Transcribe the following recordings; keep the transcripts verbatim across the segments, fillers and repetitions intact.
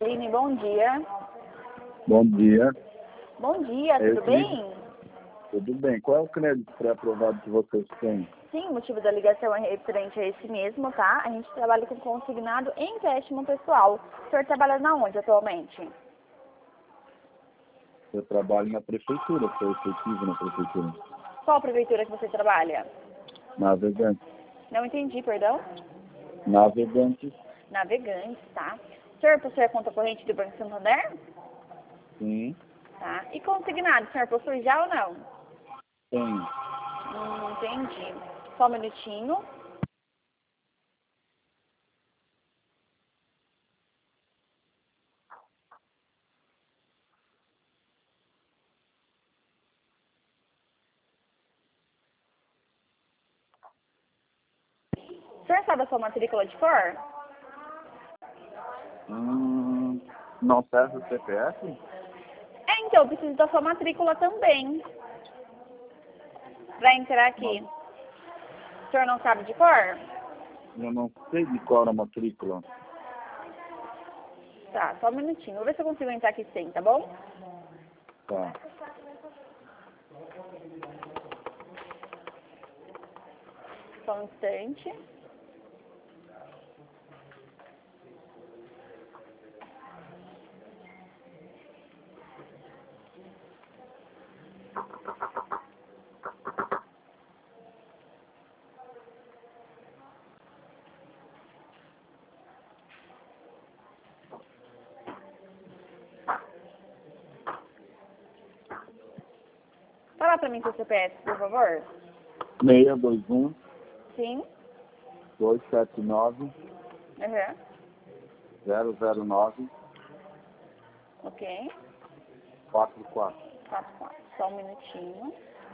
Cine, bom dia. Bom dia. Bom dia, tudo Eu bem? Tudo bem. Qual é o crédito pré-aprovado que vocês têm? Sim, o motivo da ligação é referente a esse mesmo, tá? A gente trabalha com consignado em empréstimo pessoal. O senhor trabalha na onde atualmente? Eu trabalho na prefeitura, sou efetivo na prefeitura. Qual prefeitura que você trabalha? Navegante. Não entendi, perdão? Navegante, Navegante, tá? O senhor possui conta corrente do Banco Santander? sim, Tá. E consignado, o senhor possui já ou não? tenho. Hum, entendi. Só um minutinho. O senhor sabe a sua matrícula de cor? Hum, não serve o C P F? É, então, eu preciso da sua matrícula também. Pra entrar aqui. O senhor não sabe de cor? Eu não sei de qual é a matrícula. Tá, só um minutinho. Vou ver se eu consigo entrar aqui sem, tá bom? Tá. Só um instante. Fala pra mim seu C P F, por favor. seis dois um, Sim. dois sete nove, Uhum. zero zero nove, Ok. quatro quatro. Quatro, quatro. Só um minutinho.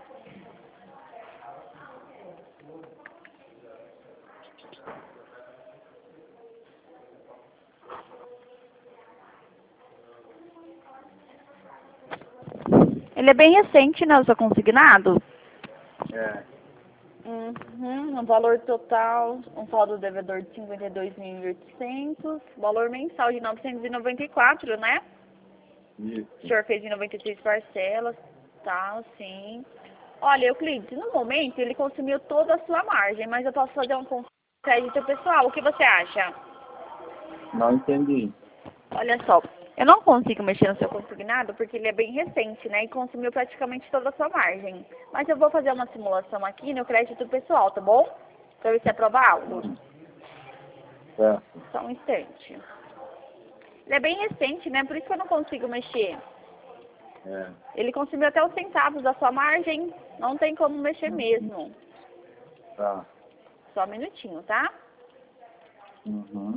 Ele é bem recente, né, o seu consignado? É. Uhum, um valor total, um saldo devedor de cinquenta e dois mil e oitocentos, valor mensal de novecentos e noventa e quatro, né? Isso. O senhor fez em noventa e seis parcelas, tá, sim. Olha, Euclides, no momento ele consumiu toda a sua margem, mas eu posso fazer um crédito pessoal, o que você acha? Não entendi. Olha só, eu não consigo mexer no seu consignado porque ele é bem recente, né? E consumiu praticamente toda a sua margem. Mas eu vou fazer uma simulação aqui no crédito pessoal, tá bom? Pra ver se aprova algo. Certo. Só um instante. Ele é bem recente, né? Por isso que eu não consigo mexer. É. Ele consumiu até os centavos da sua margem. Não tem como mexer mesmo. Tá. Só um minutinho, tá? Uhum.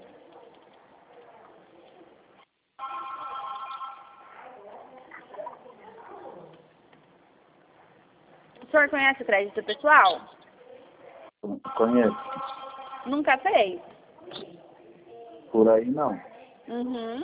O senhor conhece o crédito pessoal? Conheço. Nunca fez? Por aí não. Uhum.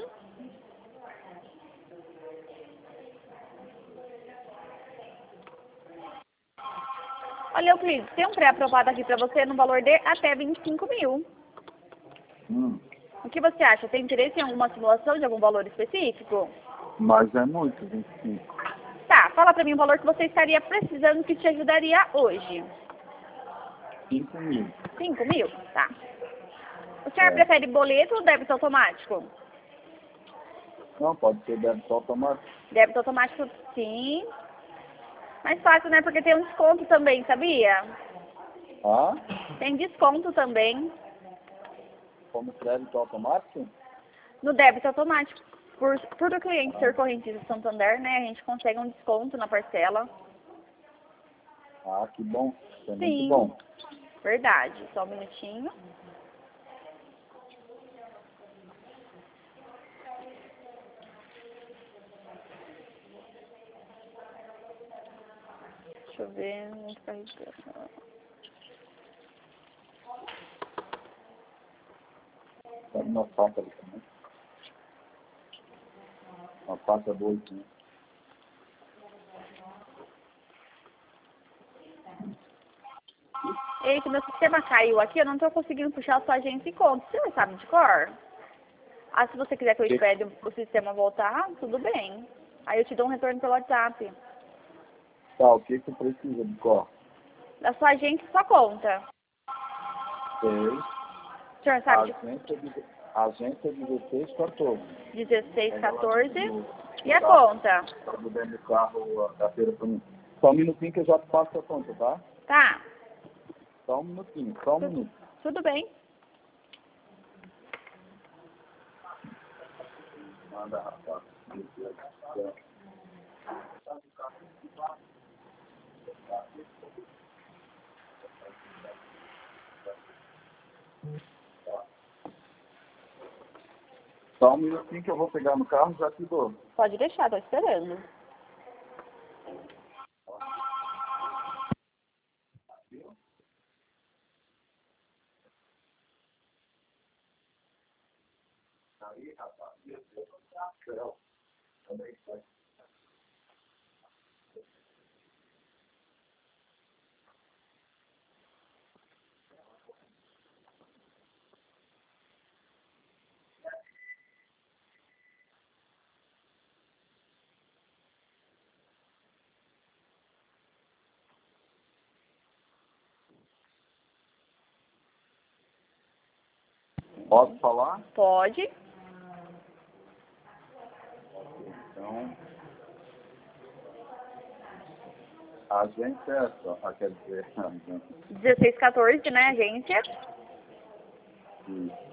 Olha, Euclides, tem um pré-aprovado aqui pra você no valor de até vinte e cinco mil. Hum. O que você acha? Tem interesse em alguma simulação de algum valor específico? Mas é muito, vinte e cinco. Tá, fala pra mim o valor que você estaria precisando que te ajudaria hoje. cinco mil. cinco mil? Tá. O senhor É. prefere boleto ou débito automático? Não, pode ser débito automático. Débito automático, sim. Mais fácil, né? Porque tem um desconto também, sabia? Ah? Tem desconto também Como crédito automático? no débito automático. Por, por o cliente ser correntista do Santander, né? A gente consegue um desconto na parcela. Ah, que bom. Isso é muito Sim, bom. verdade. Só um minutinho. Deixa eu ver. Muito carregando. Pode uma faca ali também. Uma faca do oito, né? Eita, meu sistema caiu aqui. Eu não tô conseguindo puxar a sua agência e conta. Você não sabe de cor? Ah, se você quiser que eu Que- espere o sistema voltar, tudo bem. Aí eu te dou um retorno pelo WhatsApp. Tá, o que que tu precisa de cor? Da sua agente e sua conta. Sei. O senhor sabe de Agência, de, agência dezesseis quatorze. dezesseis, quatorze No, e a no carro. conta. Tá mudando o carro a carteira pra mim. Só um minutinho que eu já te passo a conta, tá? Tá, Só um minutinho, só um tudo, minuto. tudo bem. Manda, rapaz. Só um minutinho que eu vou pegar no carro e já te dou. Pode deixar, tô esperando. Aí, rapaz. Posso falar? Pode. Então, a agência é essa, ah, quer dizer, a agência. dezesseis, quatorze, né, agência? Isso.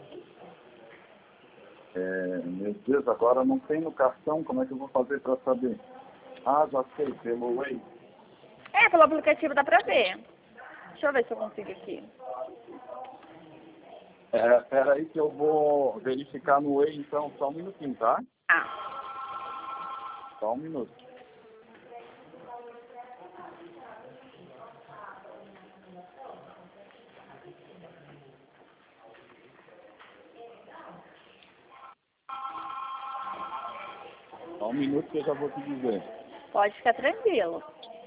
É, meu Deus, agora não tem no cartão, como é que eu vou fazer para saber? Ah, já sei, pelo Way. É, pelo aplicativo dá pra ver. Deixa eu ver se eu consigo aqui. É, peraí que eu vou verificar no Way, então, só um minutinho, tá? Ah, Só um minuto. Só um minuto que eu já vou te dizer. pode ficar tranquilo.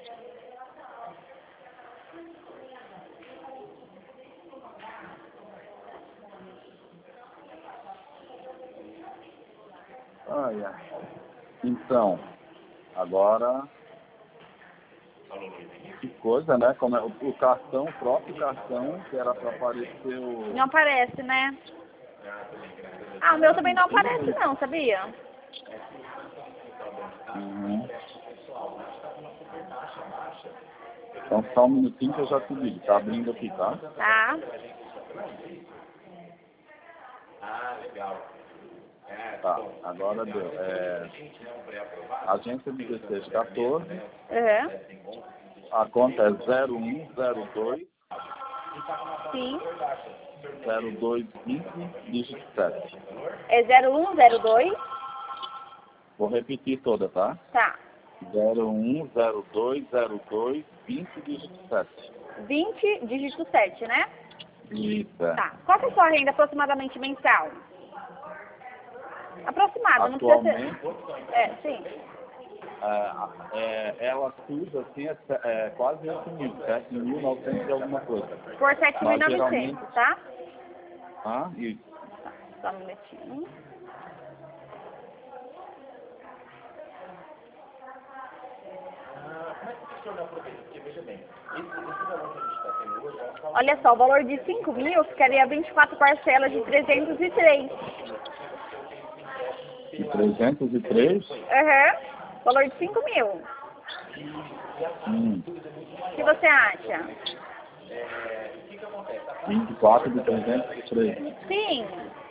Ai, ai. Então, agora, que coisa, né? Como é, o, o cartão, o próprio cartão, que era para aparecer o... Não aparece, né? Ah, o meu também não aparece não, sabia? Uhum. Então, só um minutinho que eu já te digo. Tá abrindo aqui, tá? Tá. Tá, agora deu. É, agência dezesseis quatorze, Uhum. a conta é zero um zero dois Sim. zero dois vinte, dígito sete. É zero um zero dois. Vou repetir toda, tá? Tá. zero um zero dois zero dois vinte, dígito sete. vinte, dígito sete, né? Isso, é. Tá. Qual que é a sua renda aproximadamente mensal? Aproximada, não precisa Atualmente, ser... É, sim. é, é, ela suja assim, é, é quase oito mil, sete mil e novecentos e alguma coisa. Por sete mil e Mas novecentos, geralmente... tá? Ah, isso. Tá, só um minutinho. Olha só, o valor de cinco mil ficaria vinte e quatro parcelas de trezentos e três. E trezentos e três? Uhum. Valor de cinco mil. Hum. O que você acha? vinte e quatro de trezentos e três. Sim.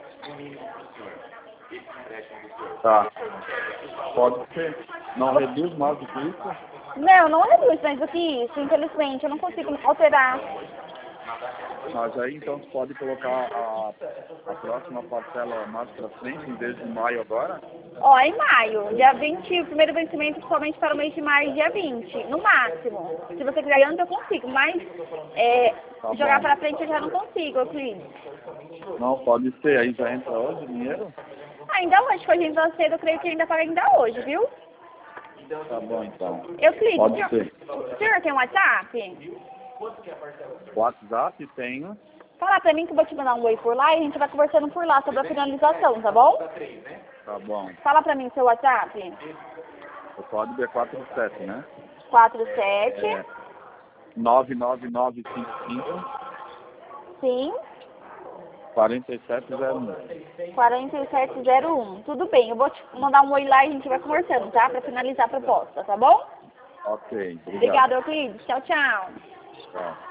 Tá. Pode ser. Não reduz mais do que isso? Não, não reduz mais do que isso, infelizmente. Eu não consigo alterar. Mas aí então você pode colocar a, a próxima parcela mais pra frente, em vez de maio agora? Ó, em maio, dia vinte, o primeiro vencimento somente para o mês de maio, dia vinte, no máximo. Se você quiser antes, eu consigo, mas é, Tá jogar bom. para frente eu já não consigo, Euclides. Não, pode ser. Aí já entra hoje o dinheiro? Ainda hoje, que hoje ainda cedo, eu creio que ainda paga ainda hoje, viu? Tá bom, então. Euclides, Pode o senhor, ser. o senhor tem um WhatsApp? WhatsApp tenho. Fala pra mim que eu vou te mandar um oi por lá e a gente vai conversando por lá sobre a finalização, tá bom? Tá bom. Fala pra mim o seu WhatsApp. O código é quatro sete, né? quatro sete. É nove nove nove cinco cinco. Sim. quatro sete zero um. quatro sete zero um. Tudo bem, eu vou te mandar um oi lá e a gente vai conversando, tá? Pra finalizar a proposta, tá bom? Ok, obrigado. Obrigada, Euclides. Tchau, tchau. Tchau.